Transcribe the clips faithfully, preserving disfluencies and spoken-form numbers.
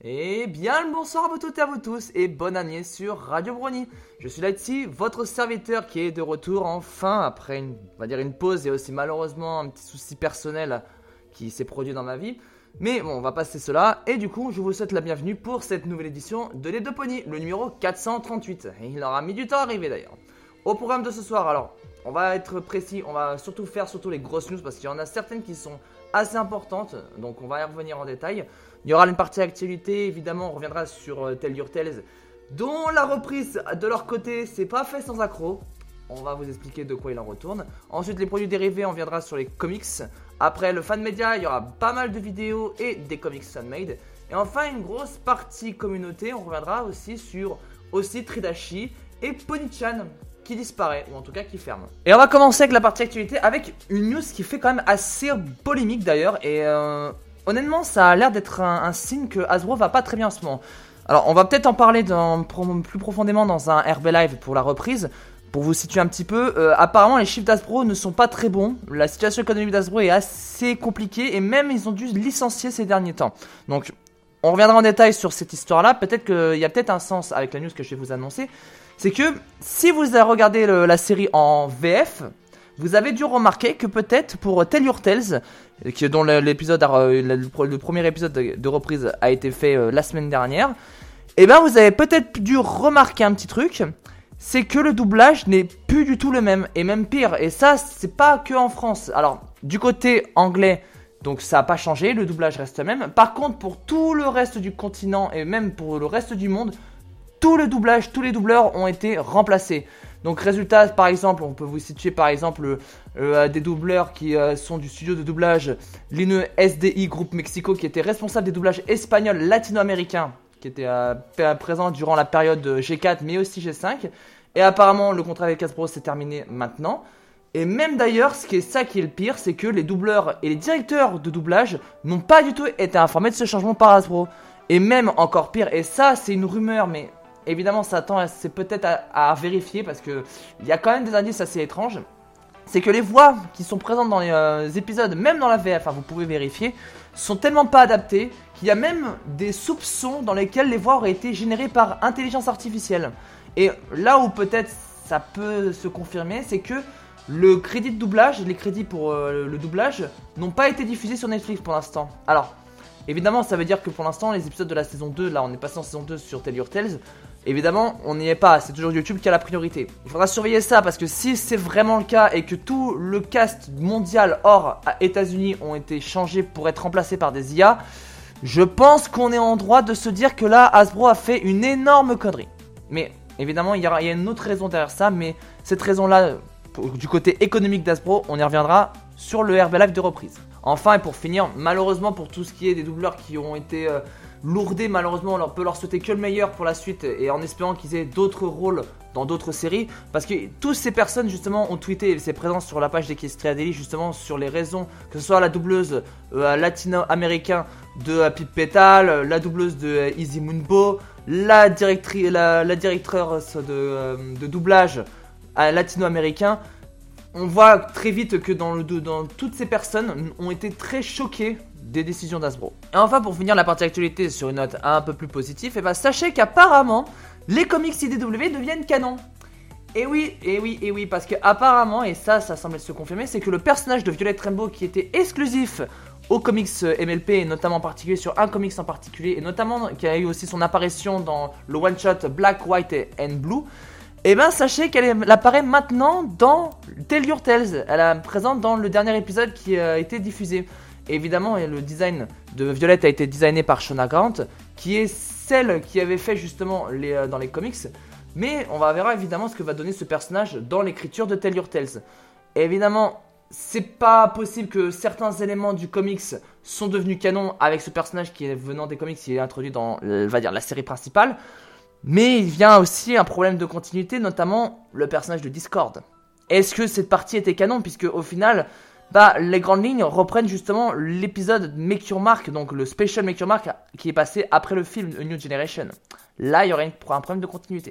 Et bien le bonsoir à vous toutes et à vous tous et bonne année sur Radio Brony. Je suis Lightsy, votre serviteur qui est de retour enfin après une, on va dire une pause et aussi malheureusement un petit souci personnel qui s'est produit dans ma vie. Mais bon, on va passer cela et du coup je vous souhaite la bienvenue pour cette nouvelle édition de Les Deux Ponies, le numéro quatre cent trente-huit. Et il aura mis du temps à arriver d'ailleurs. Au programme de ce soir, alors on va être précis, on va surtout faire surtout les grosses news parce qu'il y en a certaines qui sont assez importantes, donc on va y revenir en détail. Il y aura une partie actualité, évidemment, on reviendra sur euh, Tell Your Tales, dont la reprise de leur côté, c'est pas fait sans accroc. On va vous expliquer de quoi il en retourne. Ensuite, les produits dérivés, on viendra sur les comics. Après, le fan média, il y aura pas mal de vidéos et des comics fan-made. Et enfin, une grosse partie communauté, on reviendra aussi sur aussi Tridashi et Pony-chan, qui disparaît, ou en tout cas qui ferme. Et on va commencer avec la partie actualité, avec une news qui fait quand même assez polémique d'ailleurs, et euh, honnêtement ça a l'air d'être un, un signe que Hasbro va pas très bien en ce moment. Alors on va peut-être en parler dans, plus profondément dans un R B Live pour la reprise, pour vous situer un petit peu. Euh, apparemment les chiffres d'Hasbro ne sont pas très bons, la situation économique d'Hasbro est assez compliquée, et même ils ont dû licencier ces derniers temps. Donc on reviendra en détail sur cette histoire là, peut-être qu'il y a peut-être un sens avec la news que je vais vous annoncer. C'est que si vous avez regardé le, la série en V F, vous avez dû remarquer que peut-être pour Tell Your Tales, qui, dont l'épisode, le, le premier épisode de, de reprise a été fait euh, la semaine dernière, et ben vous avez peut-être dû remarquer un petit truc, c'est que le doublage n'est plus du tout le même, et même pire, et ça c'est pas que en France. Alors du côté anglais, donc ça n'a pas changé, le doublage reste le même. Par contre pour tout le reste du continent et même pour le reste du monde, tout le doublage, tous les doubleurs ont été remplacés. Donc résultat, par exemple, on peut vous situer par exemple euh, des doubleurs qui euh, sont du studio de doublage l'I N E S D I Group Mexico, qui était responsable des doublages espagnols latino-américains, qui était euh, présent durant la période G quatre mais aussi G cinq. Et apparemment le contrat avec Hasbro s'est terminé maintenant. Et même d'ailleurs, ce qui est ça qui est le pire, c'est que les doubleurs et les directeurs de doublage n'ont pas du tout été informés de ce changement par Hasbro. Et même encore pire, et ça c'est une rumeur, mais évidemment, ça attend, c'est peut-être à, à vérifier parce que il y a quand même des indices assez étranges. C'est que les voix qui sont présentes dans les euh, épisodes, même dans la V F, enfin vous pouvez vérifier, sont tellement pas adaptées qu'il y a même des soupçons dans lesquels les voix auraient été générées par intelligence artificielle. Et là où peut-être ça peut se confirmer, c'est que le crédit de doublage, les crédits pour euh, le doublage, n'ont pas été diffusés sur Netflix pour l'instant. Alors, évidemment, ça veut dire que pour l'instant, les épisodes de la saison deux, là on est passé en saison deux sur Tell Your Tales, évidemment, on n'y est pas, c'est toujours YouTube qui a la priorité. Il faudra surveiller ça parce que si c'est vraiment le cas et que tout le cast mondial hors États-Unis ont été changés pour être remplacés par des I A, je pense qu'on est en droit de se dire que là, Hasbro a fait une énorme connerie. Mais évidemment, il y, aura, il y a une autre raison derrière ça, mais cette raison-là, du côté économique d'Hasbro, on y reviendra sur le R B Live de reprise. Enfin, et pour finir, malheureusement pour tout ce qui est des doubleurs qui ont été euh, lourdés, malheureusement on leur peut leur souhaiter que le meilleur pour la suite et en espérant qu'ils aient d'autres rôles dans d'autres séries, parce que toutes ces personnes justement ont tweeté et c'est présent sur la page d'Equestria Daily justement sur les raisons, que ce soit la doubleuse euh, latino-américain de euh, Pip Petal, la doubleuse de euh, Easy Moonbo, la, directrice, la, la directrice de, euh, de doublage euh, latino-américain. On voit très vite que dans, le, dans toutes ces personnes ont été très choquées des décisions d'Hasbro. Et enfin, pour finir la partie actualité sur une note un peu plus positive, et bah sachez qu'apparemment les comics I D W deviennent canon. Et oui, et oui, et oui, parce que apparemment, et ça, ça semble se confirmer, c'est que le personnage de Violet Rainbow qui était exclusif aux comics M L P, et notamment en particulier sur un comics en particulier, et notamment qui a eu aussi son apparition dans le one-shot Black, White and Blue, et ben sachez qu'elle est, elle apparaît maintenant dans Tell Your Tales. Elle est présente dans le dernier épisode qui a été diffusé. Et évidemment, le design de Violet a été designé par Shona Grant, qui est celle qui avait fait justement les, euh, dans les comics. Mais on va voir évidemment ce que va donner ce personnage dans l'écriture de Tell Your Tales. Et évidemment, c'est pas possible que certains éléments du comics sont devenus canon avec ce personnage qui est venant des comics, qui est introduit dans, on va dire, la série principale. Mais il vient aussi un problème de continuité, notamment le personnage de Discord. Est-ce que cette partie était canon, puisque au final, bah, les grandes lignes reprennent justement l'épisode Make Your Mark, donc le special Make Your Mark qui est passé après le film A New Generation. Là, il y aurait un problème de continuité.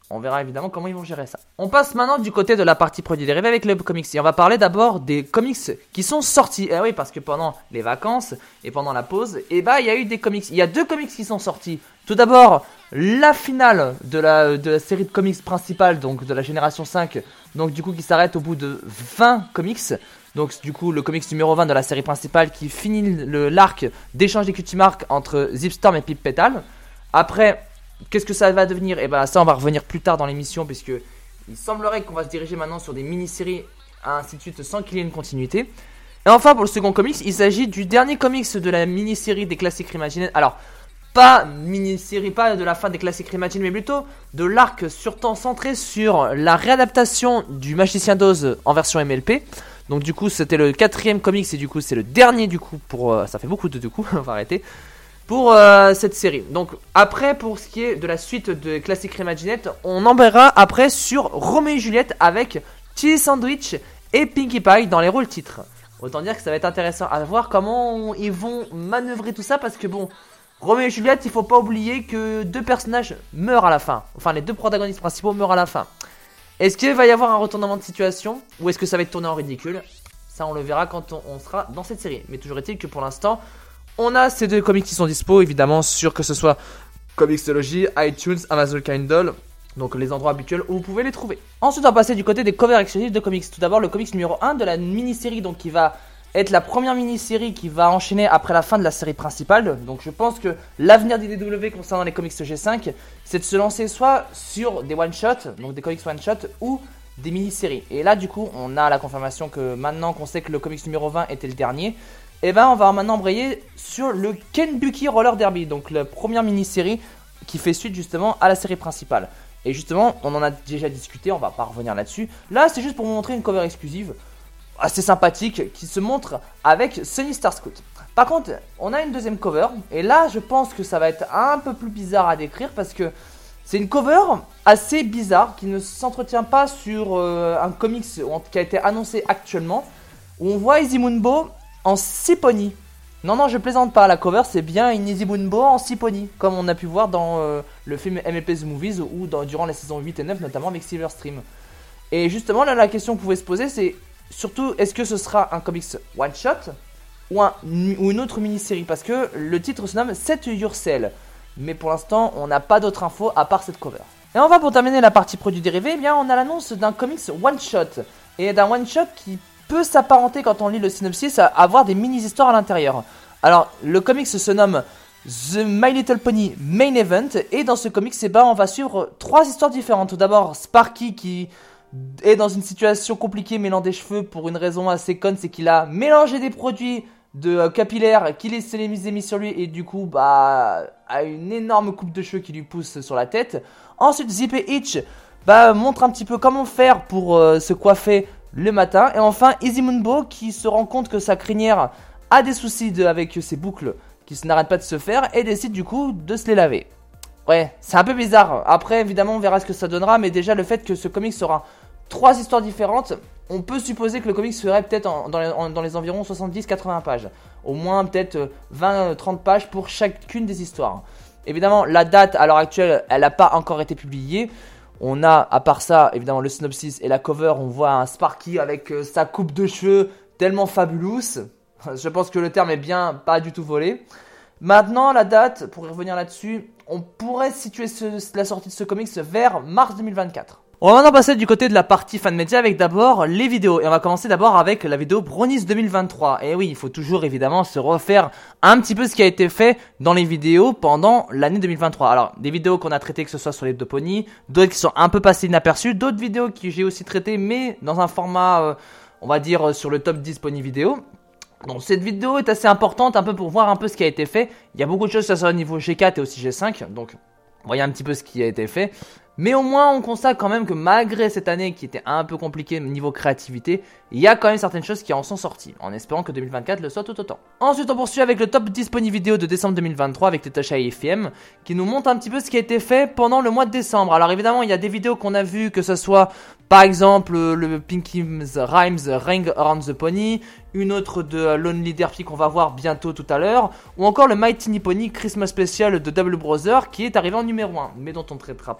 On verra évidemment comment ils vont gérer ça. On passe maintenant du côté de la partie produits dérivés avec le comics. Et on va parler d'abord des comics qui sont sortis. Eh oui, parce que pendant les vacances et pendant la pause, eh bah, il y a eu des comics. Il y a deux comics qui sont sortis. Tout d'abord, la finale de la, de la série de comics principale, donc de la génération cinq. Donc du coup, qui s'arrête au bout de vingt comics. Donc du coup, le comics numéro vingt de la série principale qui finit le, l'arc d'échange des cutie marks entre Zipstorm et Pip Petal. Après... Qu'est-ce que ça va devenir? Et bah ça on va revenir plus tard dans l'émission, puisque il semblerait qu'on va se diriger maintenant sur des mini-séries ainsi de suite sans qu'il y ait une continuité. Et enfin pour le second comics, il s'agit du dernier comics de la mini-série des classiques Reimagined. Alors pas mini-série, pas de la fin des classiques Reimagined, mais plutôt de l'arc surtout centré sur la réadaptation du Magicien d'Oz en version M L P. Donc du coup c'était le quatrième comics et du coup c'est le dernier du coup pour... Euh, ça fait beaucoup de du coup, on va arrêter. Pour euh, cette série. Donc après pour ce qui est de la suite de Classic Reimagined, on embrayera après sur Roméo et Juliette avec Chili Sandwich et Pinkie Pie dans les rôles titres. Autant dire que ça va être intéressant à voir comment ils vont manœuvrer tout ça, parce que bon, Roméo et Juliette, il faut pas oublier que deux personnages meurent à la fin. Enfin les deux protagonistes principaux meurent à la fin. Est-ce qu'il va y avoir un retournement de situation ou est-ce que ça va être tourné en ridicule? Ça on le verra quand on, on sera dans cette série. Mais toujours est-il que pour l'instant, on a ces deux comics qui sont dispo, évidemment, sur que ce soit Comixology, iTunes, Amazon Kindle, donc les endroits habituels où vous pouvez les trouver. Ensuite, on va passer du côté des covers exclusifs de comics. Tout d'abord, le comics numéro un de la mini-série, donc qui va être la première mini-série qui va enchaîner après la fin de la série principale. Donc je pense que l'avenir d'I D W concernant les comics G cinq, c'est de se lancer soit sur des one-shots, donc des comics one-shots, ou des mini-séries. Et là, du coup, on a la confirmation que maintenant qu'on sait que le comics numéro vingt était le dernier, et ben on va maintenant embrayer sur le Kentucky Roller Derby, donc la première mini-série qui fait suite justement à la série principale. Et justement, on en a déjà discuté, on va pas revenir là-dessus. Là, c'est juste pour vous montrer une cover exclusive assez sympathique qui se montre avec Sunny Star Scout. Par contre, on a une deuxième cover, et là, je pense que ça va être un peu plus bizarre à décrire parce que c'est une cover assez bizarre qui ne s'entretient pas sur euh, un comics qui a été annoncé actuellement, où on voit Izimunbo en six pony. Non, non, je plaisante pas. La cover, c'est bien une Izimunbo en six pony, comme on a pu voir dans euh, le film M L P The Movies ou dans, durant les saisons huit et neuf, notamment avec Silverstream. Et justement, là, la question que vous pouvez se poser, c'est surtout, est-ce que ce sera un comics one-shot ou, un, ou une autre mini-série? Parce que le titre se nomme Set Yourself. Mais pour l'instant, on n'a pas d'autres infos à part cette cover. Et enfin, pour terminer la partie produits dérivés, eh bien, on a l'annonce d'un comics one-shot. Et d'un one-shot qui peut s'apparenter, quand on lit le synopsis, à avoir des mini-histoires à l'intérieur. Alors, le comics se nomme The My Little Pony Main Event. Et dans ce comics, eh ben, on va suivre trois histoires différentes. Tout d'abord, Sparky qui est dans une situation compliquée mêlant des cheveux pour une raison assez conne, c'est qu'il a mélangé des produits de euh, capillaires qu'il s'est mis sur lui et du coup bah a une énorme coupe de cheveux qui lui pousse sur la tête. Ensuite, Zip et Itch bah, montre un petit peu comment faire pour euh, se coiffer le matin. Et enfin, Izimunbo qui se rend compte que sa crinière a des soucis de, avec ses boucles qui n'arrêtent pas de se faire et décide du coup de se les laver. Ouais, c'est un peu bizarre. Après, évidemment, on verra ce que ça donnera, mais déjà le fait que ce comic sera trois histoires différentes, on peut supposer que le comic serait peut-être en, dans, les, en, dans les environs soixante-dix à quatre-vingts pages. Au moins peut-être vingt à trente pages pour chacune des histoires. Évidemment, la date à l'heure actuelle, elle n'a pas encore été publiée. On a, à part ça, évidemment, le synopsis et la cover. On voit un Sparky avec euh, sa coupe de cheveux tellement fabuleuse. Je pense que le terme est bien pas du tout volé. Maintenant, la date, pour y revenir là-dessus, on pourrait situer ce, la sortie de ce comics vers mars deux mille vingt-quatre. On va maintenant passer du côté de la partie fan média avec d'abord les vidéos. Et on va commencer d'abord avec la vidéo Bronies deux mille vingt-trois. Et oui, il faut toujours évidemment se refaire un petit peu ce qui a été fait dans les vidéos pendant l'année deux mille vingt-trois. Alors, des vidéos qu'on a traitées que ce soit sur les deux ponies, d'autres qui sont un peu passées inaperçues, d'autres vidéos que j'ai aussi traitées mais dans un format, euh, on va dire, sur le top dix pony vidéo. Donc cette vidéo est assez importante un peu pour voir un peu ce qui a été fait. Il y a beaucoup de choses, que ce soit au niveau G quatre et aussi G cinq. Donc, voyez un petit peu ce qui a été fait. Mais au moins, on constate quand même que malgré cette année qui était un peu compliquée niveau créativité, il y a quand même certaines choses qui en sont sorties, en espérant que deux mille vingt-quatre le soit tout autant. Ensuite, on poursuit avec le top disponible vidéo de décembre deux mille vingt-trois avec Tetasha et F M, qui nous montre un petit peu ce qui a été fait pendant le mois de décembre. Alors évidemment, il y a des vidéos qu'on a vues, que ce soit par exemple le Pinky's Rhymes Ring Around the Pony, une autre de Lonely Derpy qu'on va voir bientôt tout à l'heure, ou encore le Mighty Pony Christmas Special de Double Brother qui est arrivé en numéro un, mais dont on ne traitera pas dans cette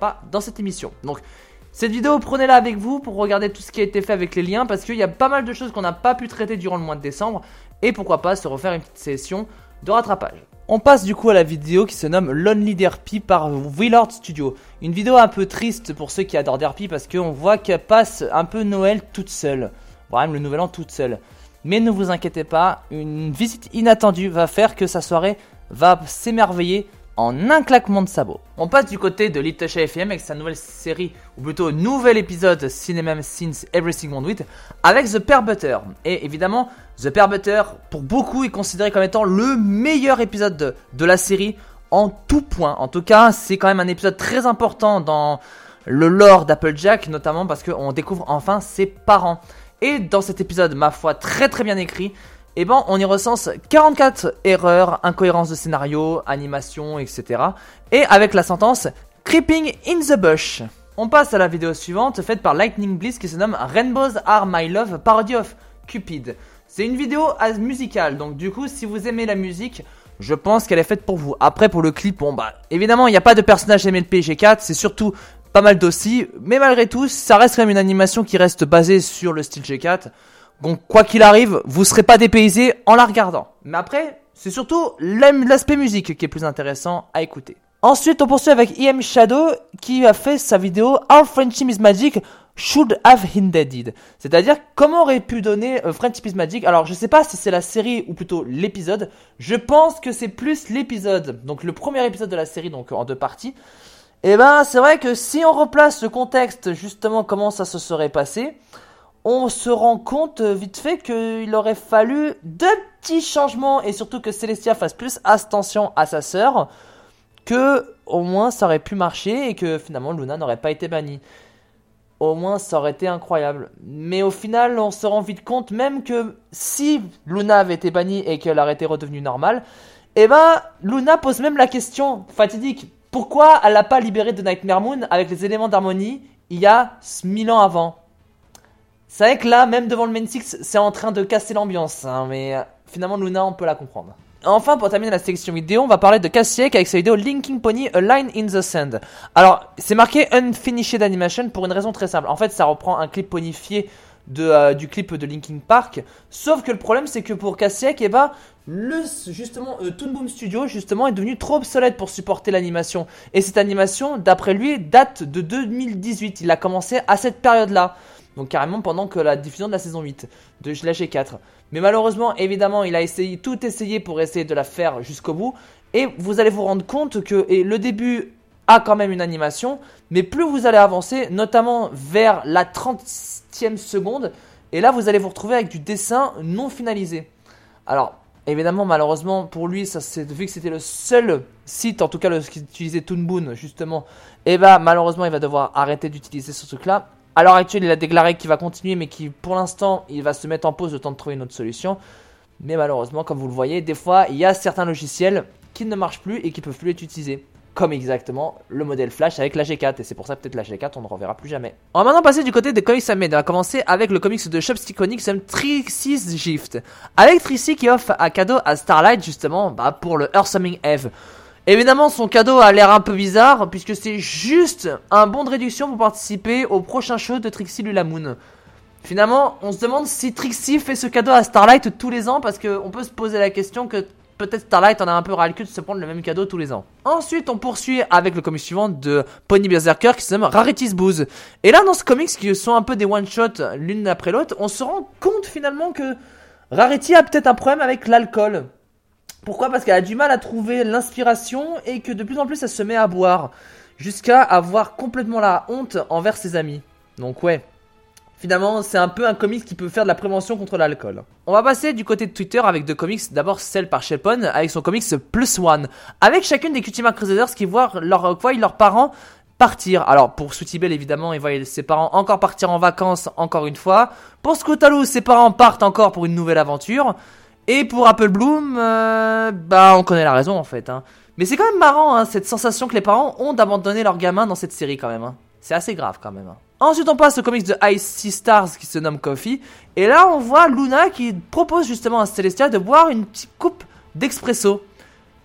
cette émission. Donc cette vidéo, prenez-la avec vous pour regarder tout ce qui a été fait avec les liens, parce qu'il y a pas mal de choses qu'on n'a pas pu traiter durant le mois de décembre, et pourquoi pas se refaire une petite session de rattrapage. On passe du coup à la vidéo qui se nomme Lonely Derpy par Willard Studio. Une vidéo un peu triste pour ceux qui adorent Derpy, parce qu'on voit qu'elle passe un peu Noël toute seule, voire même le nouvel an toute seule. Mais ne vous inquiétez pas, une visite inattendue va faire que sa soirée va s'émerveiller en un claquement de sabots. On passe du côté de Little F M avec sa nouvelle série, ou plutôt nouvel épisode Cinema Since Everything Went With, avec The Pear Butter. Et évidemment, The Pear Butter, pour beaucoup, est considéré comme étant le meilleur épisode de, de la série en tout point. En tout cas, c'est quand même un épisode très important dans le lore d'Applejack, notamment parce qu'on découvre enfin ses parents. Et dans cet épisode, ma foi, très très bien écrit, eh ben, on y recense quarante-quatre erreurs, incohérences de scénario, animation, et cetera. Et avec la sentence « Creeping in the Bush ». On passe à la vidéo suivante, faite par Lightning Bliss, qui se nomme « Rainbows Are My Love, Parody of Cupid ». C'est une vidéo musicale, donc du coup, si vous aimez la musique, je pense qu'elle est faite pour vous. Après, pour le clip, bon bah, évidemment, il n'y a pas de personnage M L P G quatre, c'est surtout pas mal d'ossi, mais malgré tout, ça reste quand même une animation qui reste basée sur le style G quatre. Donc quoi qu'il arrive, vous serez pas dépaysé en la regardant. Mais après, c'est surtout l'aspect musique qui est plus intéressant à écouter. Ensuite, on poursuit avec E M Shadow qui a fait sa vidéo How Friendship is Magic Should Have Ended. C'est-à-dire comment aurait pu donner euh, Friendship is Magic. Alors je sais pas si c'est la série ou plutôt l'épisode. Je pense que c'est plus l'épisode. Donc le premier épisode de la série, donc en deux parties. Et ben c'est vrai que si on replace le contexte, justement comment ça se serait passé, on se rend compte vite fait qu'il aurait fallu deux petits changements et surtout que Celestia fasse plus attention à sa sœur, que au moins ça aurait pu marcher et que finalement Luna n'aurait pas été bannie. Au moins ça aurait été incroyable. Mais au final on se rend vite compte même que si Luna avait été bannie et qu'elle aurait été redevenue normale, eh ben Luna pose même la question fatidique. Pourquoi elle n'a pas libéré de Nightmare Moon avec les éléments d'harmonie il y a mille ans avant? C'est vrai que là, même devant le Main Six, c'est en train de casser l'ambiance, hein, mais euh, finalement Luna, on peut la comprendre. Enfin, pour terminer la sélection vidéo, on va parler de Cassiek avec sa vidéo Linking Pony A Line in the Sand. Alors, c'est marqué Unfinished Animation pour une raison très simple. En fait, ça reprend un clip ponifié de, euh, du clip de Linkin Park. Sauf que le problème, c'est que pour Cassiek, eh ben, le, justement, euh, Toon Boom Studio, justement, est devenu trop obsolète pour supporter l'animation. Et cette animation, d'après lui, date de deux mille dix-huit. Il a commencé à cette période-là. Donc carrément pendant que la diffusion de la saison huit de la G quatre. Mais malheureusement, évidemment, il a essayé, tout essayé pour essayer de la faire jusqu'au bout. Et vous allez vous rendre compte que et le début a quand même une animation. Mais plus vous allez avancer, notamment vers la trentième seconde. Et là, vous allez vous retrouver avec du dessin non finalisé. Alors, évidemment, malheureusement, pour lui, ça, c'est, vu que c'était le seul site, en tout cas le, qui utilisait Toon Boom, justement. Et bah, malheureusement, il va devoir arrêter d'utiliser ce truc-là. À l'heure actuelle, il a déclaré qu'il va continuer, mais qui, pour l'instant, il va se mettre en pause le temps de trouver une autre solution. Mais malheureusement, comme vous le voyez, des fois, il y a certains logiciels qui ne marchent plus et qui ne peuvent plus être utilisés. Comme exactement le modèle Flash avec la G quatre. Et c'est pour ça peut-être la G quatre, on ne reverra plus jamais. On va maintenant passer du côté des comics handmade. On va commencer avec le comics de Chopstick Comics, Trixie's Gift. Avec Trixie qui offre un cadeau à Starlight, justement, bah, pour le Earthsuming Eve. Évidemment, son cadeau a l'air un peu bizarre, puisque c'est juste un bon de réduction pour participer au prochain show de Trixie Lulamoon. Finalement, on se demande si Trixie fait ce cadeau à Starlight tous les ans, parce qu'on peut se poser la question que peut-être Starlight en a un peu ras le cul de se prendre le même cadeau tous les ans. Ensuite, on poursuit avec le comic suivant de Pony Berserker qui se nomme Rarity's Booze. Et là, dans ce comics, qui sont un peu des one-shots l'une après l'autre, on se rend compte finalement que Rarity a peut-être un problème avec l'alcool. Pourquoi ? Parce qu'elle a du mal à trouver l'inspiration et que de plus en plus elle se met à boire. Jusqu'à avoir complètement la honte envers ses amis. Donc ouais, finalement c'est un peu un comics qui peut faire de la prévention contre l'alcool. On va passer du côté de Twitter avec deux comics. D'abord celle par Shepon avec son comics Plus One. Avec chacune des Cutie Mark Crusaders qui voient, leur, voient leurs parents partir. Alors pour Sweetie Belle évidemment, il voit ses parents encore partir en vacances encore une fois. Pour Scootaloo, ses parents partent encore pour une nouvelle aventure. Et pour Apple Bloom, euh, bah on connaît la raison en fait. Hein. Mais c'est quand même marrant hein, cette sensation que les parents ont d'abandonner leurs gamins dans cette série quand même. Hein. C'est assez grave quand même. Hein. Ensuite on passe au comics de Ice Sea Stars qui se nomme Coffee. Et là on voit Luna qui propose justement à Celestia de boire une petite coupe d'expresso.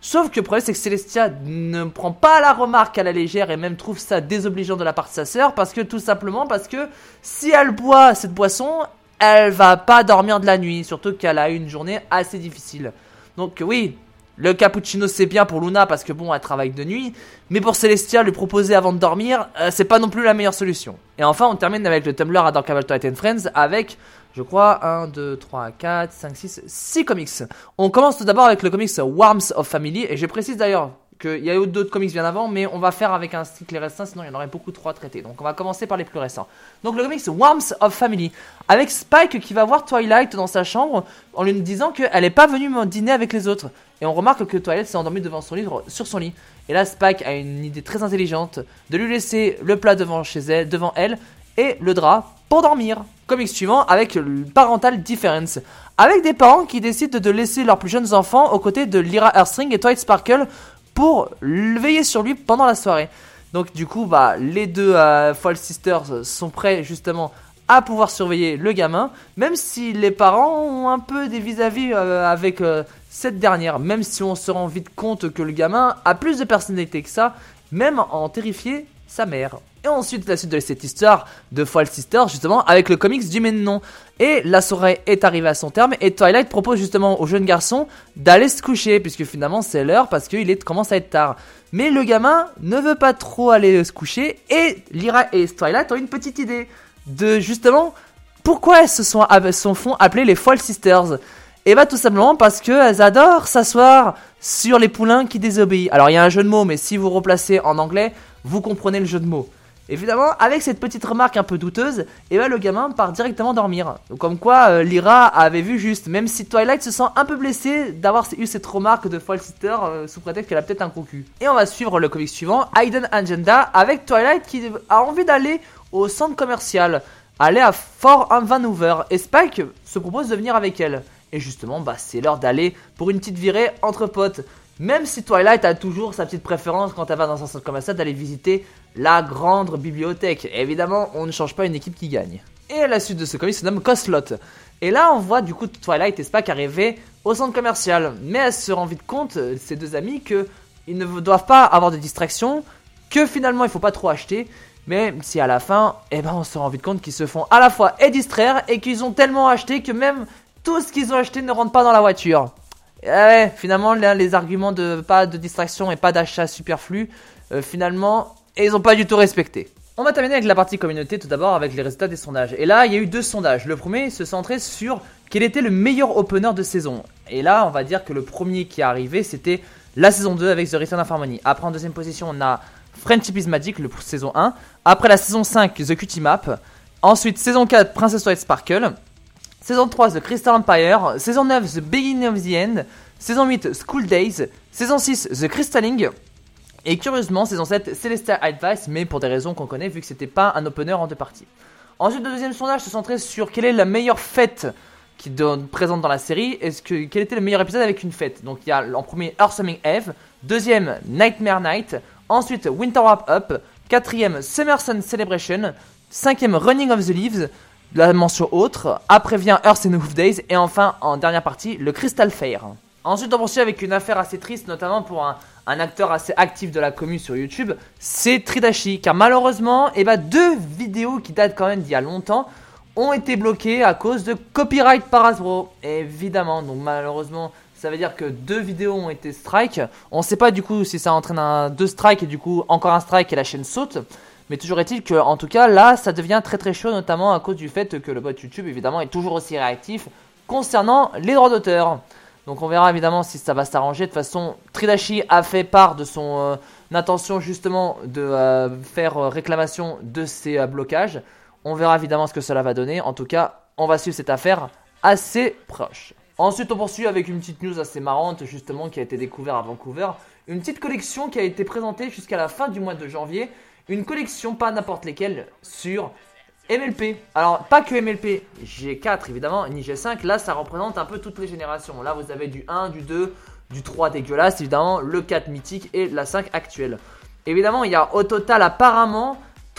Sauf que le problème c'est que Celestia ne prend pas la remarque à la légère et même trouve ça désobligeant de la part de sa sœur parce que tout simplement parce que si elle boit cette boisson, elle va pas dormir de la nuit, surtout qu'elle a eu une journée assez difficile. Donc oui, le cappuccino c'est bien pour Luna parce que bon elle travaille de nuit, mais pour Celestia lui proposer avant de dormir, euh, c'est pas non plus la meilleure solution. Et enfin on termine avec le Tumblr Adorable Twilight and Friends avec... je crois un, deux, trois, quatre, cinq, six, six comics. On commence tout d'abord avec le comics Warmth of Family. Et je précise d'ailleurs qu'il y a eu d'autres comics bien avant, mais on va faire avec un cycle récent, sinon il y en aurait beaucoup trop à traiter. Donc on va commencer par les plus récents. Donc le comics Warmth of Family, avec Spike qui va voir Twilight dans sa chambre en lui disant qu'elle n'est pas venue dîner avec les autres. Et on remarque que Twilight s'est endormie devant son livre sur son lit. Et là Spike a une idée très intelligente de lui laisser le plat devant, chez elle, devant elle et le drap pour dormir. Comics suivant avec le Parental Difference, avec des parents qui décident de laisser leurs plus jeunes enfants aux côtés de Lyra Earthring et Twilight Sparkle pour veiller sur lui pendant la soirée. Donc du coup, bah, les deux euh, Fall Sisters sont prêts justement à pouvoir surveiller le gamin, même si les parents ont un peu des vis-à-vis euh, avec euh, cette dernière, même si on se rend vite compte que le gamin a plus de personnalité que ça, même en terrifier sa mère. Et ensuite la suite de cette histoire de Fall Sisters justement avec le comics du même nom. Et la soirée est arrivée à son terme et Twilight propose justement au jeune garçon d'aller se coucher puisque finalement c'est l'heure parce qu'il est, commence à être tard. Mais le gamin ne veut pas trop aller se coucher et Lyra et Twilight ont une petite idée de justement pourquoi elles se sont, se font appeler les Fall Sisters. Et bah tout simplement parce qu'elles adorent s'asseoir sur les poulains qui désobéissent. Alors il y a un jeu de mots mais si vous replacez en anglais vous comprenez le jeu de mots. Évidemment, avec cette petite remarque un peu douteuse, et ben le gamin part directement dormir. Donc, comme quoi, euh, Lyra avait vu juste, même si Twilight se sent un peu blessée d'avoir eu cette remarque de Fall Sister euh, sous prétexte qu'elle a peut-être un gros cul. Et on va suivre le comic suivant, Hidden Agenda, avec Twilight qui a envie d'aller au centre commercial, aller à Fort Vancouver, et Spike se propose de venir avec elle. Et justement, bah c'est l'heure d'aller pour une petite virée entre potes. Même si Twilight a toujours sa petite préférence quand elle va dans un centre commercial d'aller visiter la grande bibliothèque. Et évidemment, on ne change pas une équipe qui gagne. Et à la suite de ce comic se nomme Coslot. Et là, on voit du coup Twilight et Spike arriver au centre commercial. Mais elle se rend vite compte, ces deux amis, qu'ils ne doivent pas avoir de distraction, que finalement il faut pas trop acheter. Mais si à la fin, eh ben, on se rend vite compte qu'ils se font à la fois et distraire et qu'ils ont tellement acheté que même tout ce qu'ils ont acheté ne rentre pas dans la voiture. Et ouais, finalement, là, les arguments de pas de distraction et pas d'achat superflu, euh, finalement, ils n'ont pas du tout respecté. On va terminer avec la partie communauté tout d'abord avec les résultats des sondages. Et là, il y a eu deux sondages. Le premier se centrait sur quel était le meilleur opener de saison. Et là, on va dire que le premier qui est arrivé, c'était la saison deux avec The Return of Harmony. Après, en deuxième position, on a Friendship is Magic, le saison un. Après, la saison cinq, The Cutie Map. Ensuite, saison quatre, Princess Twilight Sparkle. Saison trois, The Crystal Empire. Saison neuf, The Beginning of the End. Saison huit, School Days. Saison six, The Crystalling. Et curieusement, saison sept, Celestial Advice, mais pour des raisons qu'on connaît, vu que c'était pas un opener en deux parties. Ensuite, le deuxième sondage se centrait sur quelle est la meilleure fête qui donne, présente dans la série. Est-ce que quel était le meilleur épisode avec une fête? Donc il y a en premier Earthsuming Eve, deuxième Nightmare Night, ensuite Winter Wrap Up, quatrième Summer Sun Celebration, cinquième Running of the Leaves, la mention autre, après vient Earth and Hoof Days, et enfin en dernière partie le Crystal Fair. Ensuite on poursuit avec une affaire assez triste, notamment pour un, un acteur assez actif de la commu sur YouTube, c'est Tridashi, car malheureusement eh ben, deux vidéos qui datent quand même d'il y a longtemps ont été bloquées à cause de copyright par Hasbro, évidemment. Donc malheureusement ça veut dire que deux vidéos ont été strike, on ne sait pas du coup si ça entraîne un deux strikes et du coup encore un strike et la chaîne saute. Mais toujours est-il que, en tout cas, là, ça devient très très chaud, notamment à cause du fait que le bot YouTube, évidemment, est toujours aussi réactif concernant les droits d'auteur. Donc on verra évidemment si ça va s'arranger. De toute façon, Tridashi a fait part de son euh, intention justement de euh, faire euh, réclamation de ces euh, blocages. On verra évidemment ce que cela va donner. En tout cas, on va suivre cette affaire assez proche. Ensuite, on poursuit avec une petite news assez marrante, justement, qui a été découverte à Vancouver. Une petite collection qui a été présentée jusqu'à la fin du mois de janvier. Une collection, pas n'importe lesquelles, sur M L P. Alors, pas que M L P, G quatre évidemment, ni G cinq. Là, ça représente un peu toutes les générations. Là, vous avez du un, du deux, du trois dégueulasse, évidemment, le quatre mythique et la cinq actuelle. Évidemment, il y a au total apparemment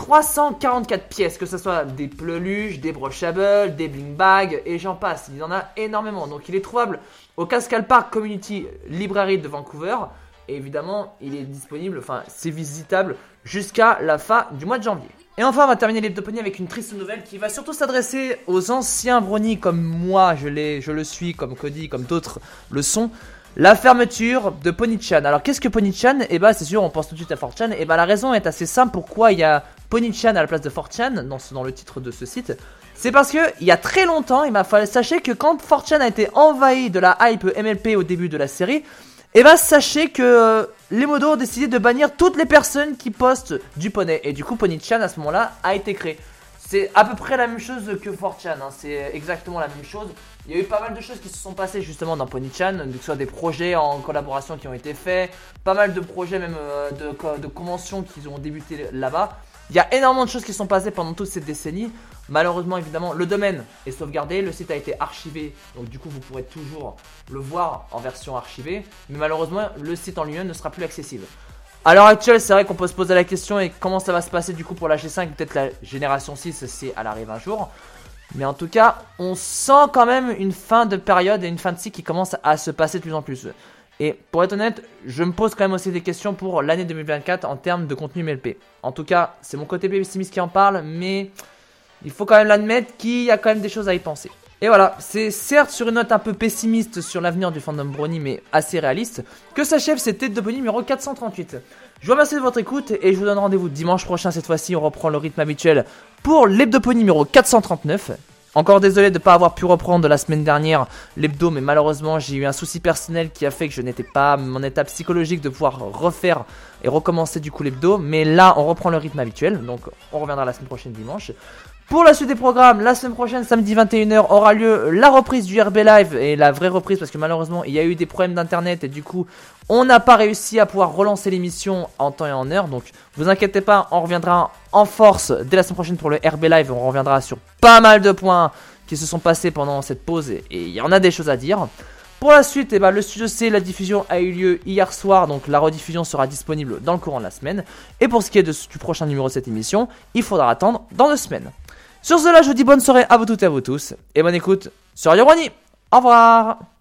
trois cent quarante-quatre pièces, que ce soit des peluches, des brushables, des bling bags et j'en passe. Il y en a énormément. Donc il est trouvable au Cascade Park Community Library de Vancouver. Et évidemment, il est disponible, enfin c'est visitable jusqu'à la fin du mois de janvier. Et enfin, on va terminer l'Hebdo Pony avec une triste nouvelle qui va surtout s'adresser aux anciens bronies comme moi, je, l'ai, je le suis, comme Cody, comme d'autres le sont. La fermeture de Pony-chan. Alors qu'est-ce que Pony-chan? Et bah c'est sûr, on pense tout de suite à four chan. Et bah la raison est assez simple pourquoi il y a Pony-chan à la place de four chan dans, ce, dans le titre de ce site. C'est parce que il y a très longtemps, il m'a fallu sachez que quand four chan a été envahi de la hype M L P au début de la série, et bah sachez que euh, les modos ont décidé de bannir toutes les personnes qui postent du poney. Et du coup Pony-chan à ce moment-là a été créé. C'est à peu près la même chose que four chan, hein. C'est exactement la même chose. Il y a eu pas mal de choses qui se sont passées justement dans Pony-chan, que ce soit des projets en collaboration qui ont été faits, pas mal de projets même euh, de, de conventions qui ont débuté là-bas. Il y a énormément de choses qui sont passées pendant toute cette décennie. Malheureusement évidemment le domaine est sauvegardé, le site a été archivé, donc du coup vous pourrez toujours le voir en version archivée. Mais malheureusement le site en lui-même ne sera plus accessible. À l'heure actuelle, c'est vrai qu'on peut se poser la question et comment ça va se passer du coup pour la G cinq, peut-être la génération six si elle arrive un jour. Mais en tout cas, on sent quand même une fin de période et une fin de cycle qui commence à se passer de plus en plus. Et pour être honnête, je me pose quand même aussi des questions pour l'année deux mille vingt-quatre en termes de contenu M L P. En tout cas, c'est mon côté pessimiste qui en parle, mais il faut quand même l'admettre qu'il y a quand même des choses à y penser. Et voilà, c'est certes sur une note un peu pessimiste sur l'avenir du fandom Brony, mais assez réaliste, que s'achève cette tête de Pony numéro quatre cent trente-huit. Je vous remercie de votre écoute et je vous donne rendez-vous dimanche prochain. Cette fois-ci, on reprend le rythme habituel pour l'Hebdo Pony numéro quatre cent trente-neuf. Encore désolé de ne pas avoir pu reprendre la semaine dernière l'hebdo, mais malheureusement j'ai eu un souci personnel qui a fait que je n'étais pas à mon état psychologique de pouvoir refaire et recommencer du coup l'hebdo. Mais là on reprend le rythme habituel, donc on reviendra la semaine prochaine dimanche. Pour la suite des programmes, la semaine prochaine, samedi vingt et une heures, aura lieu la reprise du R B Live, et la vraie reprise parce que malheureusement il y a eu des problèmes d'internet et du coup on n'a pas réussi à pouvoir relancer l'émission en temps et en heure. Donc vous inquiétez pas, on reviendra en force dès la semaine prochaine pour le R B Live. On reviendra sur pas mal de points qui se sont passés pendant cette pause et il y en a des choses à dire. Pour la suite, eh ben, le Studio C, la diffusion a eu lieu hier soir, donc la rediffusion sera disponible dans le courant de la semaine. Et pour ce qui est de, du prochain numéro de cette émission, il faudra attendre dans deux semaines. Sur cela, je vous dis bonne soirée à vous toutes et à vous tous, et bonne écoute sur Radio Brony. Au revoir.